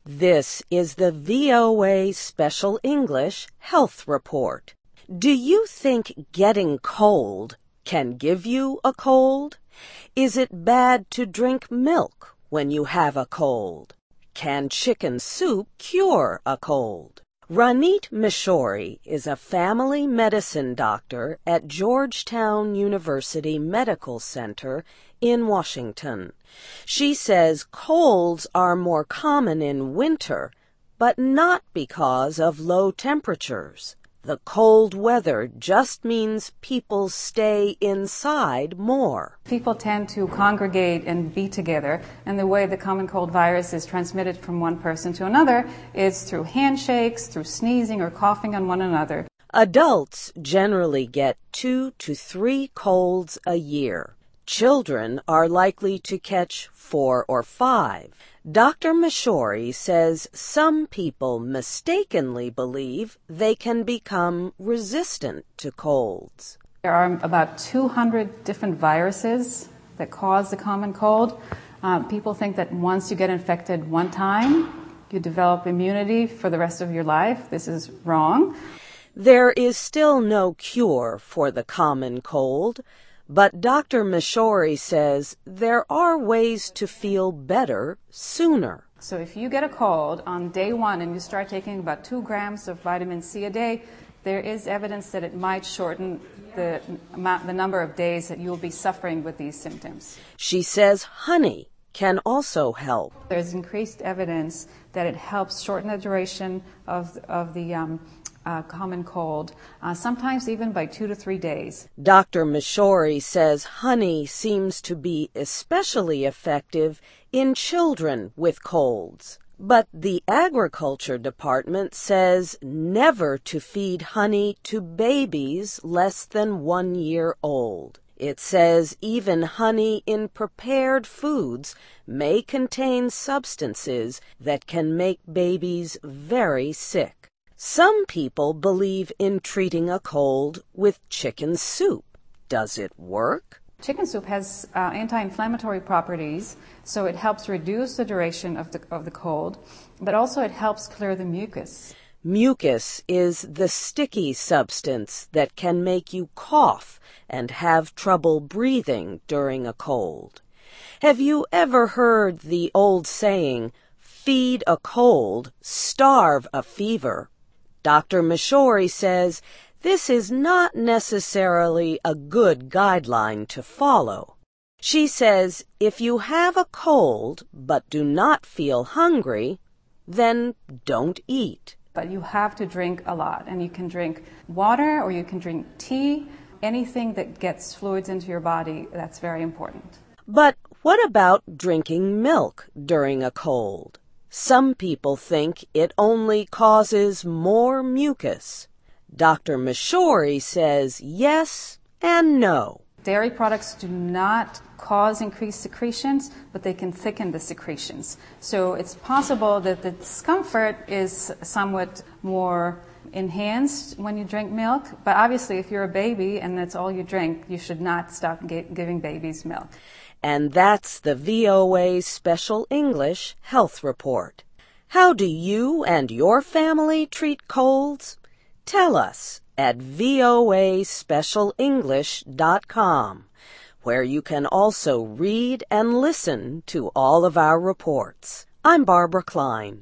This is the VOA Special English Health Report. Do you think getting cold can give you a cold? Is it bad to drink milk when you have a cold? Can chicken soup cure a cold? Ranit Mishori is a family medicine doctor at Georgetown University Medical Center in Washington. She says colds are more common in winter, but not because of low temperatures. The cold weather just means people stay inside more. People tend to congregate and be together, and the way the common cold virus is transmitted from one person to another is through handshakes, through sneezing or coughing on one another. Adults generally get 2 to 3 colds a year. Children are likely to catch 4 or 5. Dr. Mishori says some people mistakenly believe they can become resistant to colds. There are about 200 different viruses that cause the common cold. People think that once you get infected one time, you develop immunity for the rest of your life. This is wrong. There is still no cure for the common cold, but Dr. Mishori says there are ways to feel better sooner. So if you get a cold on day 1 and you start taking about 2 grams of vitamin C a day, there is evidence that it might shorten the number of days that you'll be suffering with these symptoms. She says honey can also help. There's increased evidence that it helps shorten the duration of the common cold, sometimes even by 2 to 3 days. Dr. Mishori says honey seems to be especially effective in children with colds. But the agriculture department says never to feed honey to babies less than 1 year old. It says even honey in prepared foods may contain substances that can make babies very sick. Some people believe in treating a cold with chicken soup. Does it work? Chicken soup has anti-inflammatory properties, so it helps reduce the duration of the cold, but also it helps clear the mucus. Mucus is the sticky substance that can make you cough and have trouble breathing during a cold. Have you ever heard the old saying, feed a cold, starve a fever? Dr. Mishori says this is not necessarily a good guideline to follow. She says if you have a cold but do not feel hungry, then don't eat. But you have to drink a lot, and you can drink water or you can drink tea, anything that gets fluids into your body. That's very important. But what about drinking milk during a cold? Some people think it only causes more mucus. Dr. Mishori says yes and no. Dairy products do not cause increased secretions, but they can thicken the secretions. So it's possible that the discomfort is somewhat more enhanced when you drink milk. But obviously, if you're a baby and that's all you drink, you should not stop giving babies milk. And that's the VOA Special English Health Report. How do you and your family treat colds? Tell us at voaspecialenglish.com, where you can also read and listen to all of our reports. I'm Barbara Klein.